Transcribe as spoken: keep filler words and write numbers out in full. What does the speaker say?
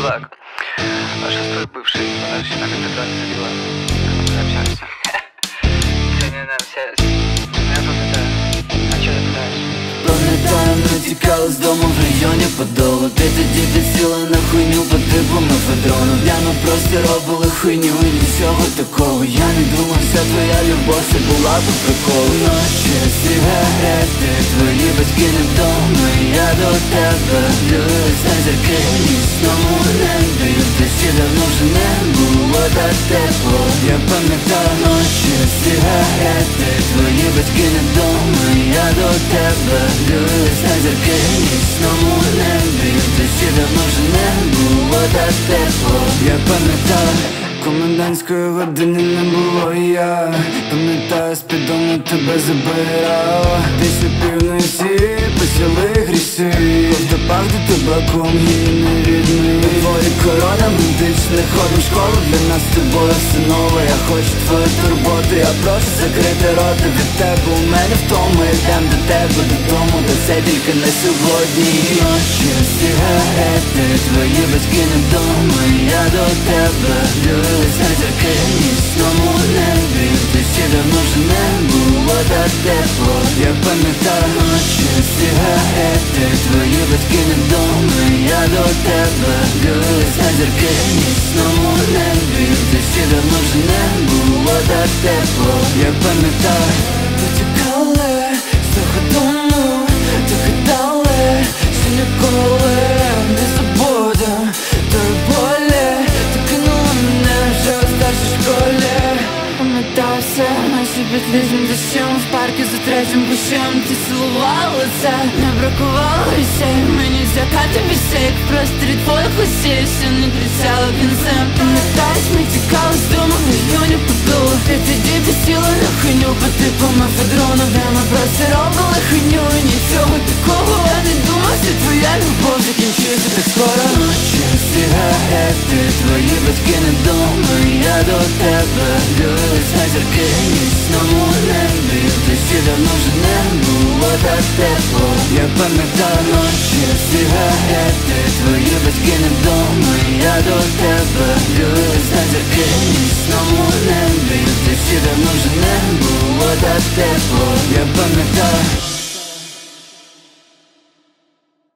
чувак, а что с твоей бывшей? Она же на концентрацию забила. Как мы общаемся? Сегодня нам связь. Я пам'ятаю. А что ты пытаешь? Пам'ятаю, ми тікали з дому в районі Подолу. Ти тоді підсіла на хуйню по типу мефедрону. П'яно просто робили хуйню і нічого такого. Я не думав, вся твоя любов, це була по приколу. Ночі, сигарети, твої батьки не вдома. Я до тебе дивилась на зірки в нічному небі. Дощі давно вже не було так тепло. Я пам'ятаю ночі, сигарети, твої батьки не вдома. Я до тебе дивилась на зірки в нічному небі. Дощі давно вже не було так тепло. Я пам'ятаю, комендантської години не було. І я пам'ятаю, з-піддону тебе забирав. Після півночі почали гріси. Ковта пахне табаком і невідний. Твої корона медичних, ходим в школу. Для нас з тобою все нове. Я хочу твою турботу, я прошу закрити рота від тебе. У мене втома, йдем до тебе додому. Та це тільки не сьогодні. Ночі, сигарети, твої батьки не вдома. Я до тебе дивилась на зірки в нічному небі. Дощі давно вже не було так тепло. Я пам'ятаю ночі, сигарети, твої батьки не вдома. Я до тебе дивилась на зірки в нічному небі. Дощі давно вже не було так тепло. Я пам'ятаю, потікали з того дому, то гадали, що ніколи не забудем тої болі. Ти кинула мене вже у старшій школі. Пам'ятаю все, наші під ліжним дощем. В парку за третім кущем ти цілувала це. Не бракувало речей, мені злякати бісей. Як в просторі твоїх усіх, що не кричала кінцем. Пам'ятаєш, ми тікали з дому в районі Подолу. Ти тоді підсіла на хуйню по типу мефедрону. Де ми просто робили хуйню і нічого такого. Я не думав, що твоя любов закінчиться так скоро. Ночі, сигарети, твої батьки не вдома. Я до тебе дивилась на зірки в нічному небі. Дощі давно вже не було так тепло. Я пам'ятаю ночі, сигарети, твої батьки не вдома. Я до